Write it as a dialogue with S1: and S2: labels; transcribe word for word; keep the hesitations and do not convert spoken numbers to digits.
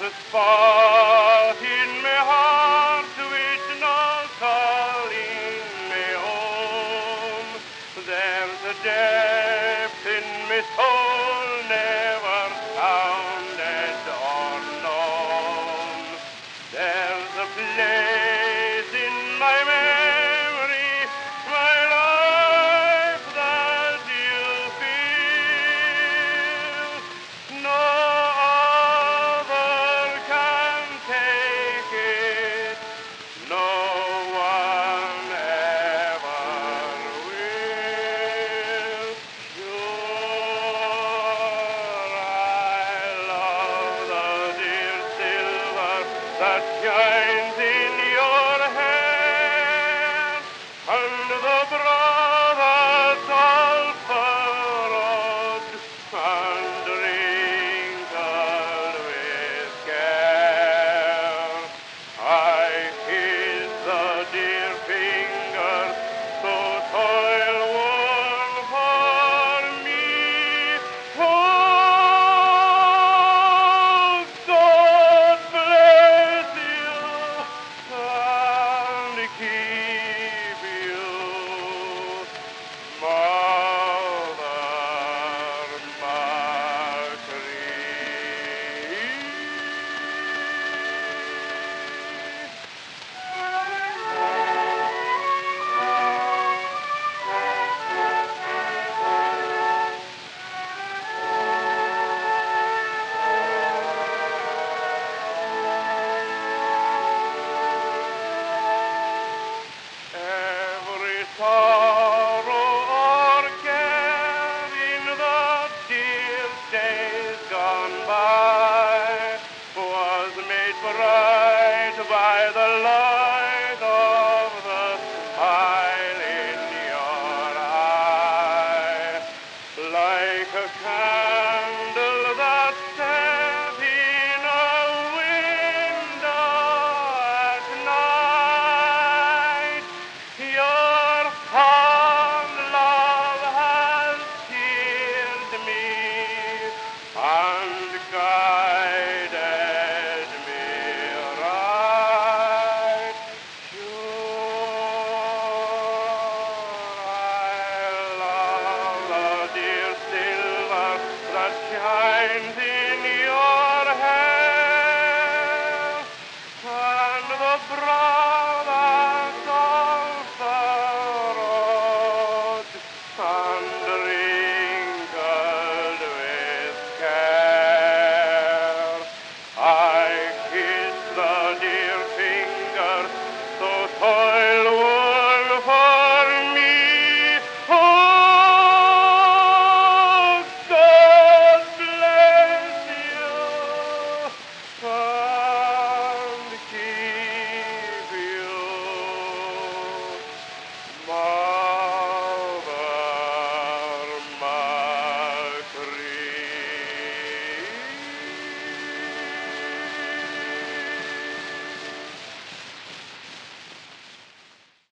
S1: a spot in my heart which knows calling me home. There's a depth in my soul never sounded or known. There's a place in my memory, my life, that you feel. No other can take it, no one ever will. Sure, I love the dear silver that shines in your hair, and the brothers sulphur rod, and wrinkled with care. I kiss the dear fingers so toil worn for me. Oh, God bless you and keep you, Mother Machree. Every sorrow or care in the dear days gone by was made bright by the light of the smile in your eye, like a candle that set in a window at night. Your fond love has cheered me and God